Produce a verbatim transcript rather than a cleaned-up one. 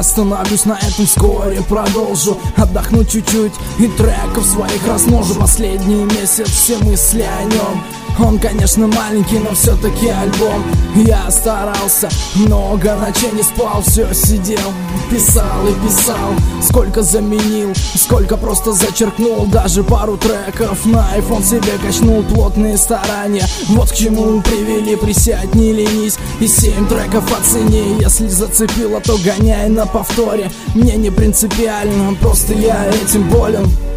остановлюсь на этом, вскоре продолжу. Отдохну чуть-чуть и треков своих размножу. Последний месяц все мысли о нем. Он, конечно, маленький, но все-таки альбом. Я старался, много ночей не спал, все сидел, писал и писал. Сколько заменил, сколько просто зачеркнул. Даже пару треков на айфон себе качнул. Плотные старания, вот к чему привели. Присядь, не ленись и семь треков оцени. Если зацепило, то гоняй на повторе. Мне не принципиально, просто я этим болен.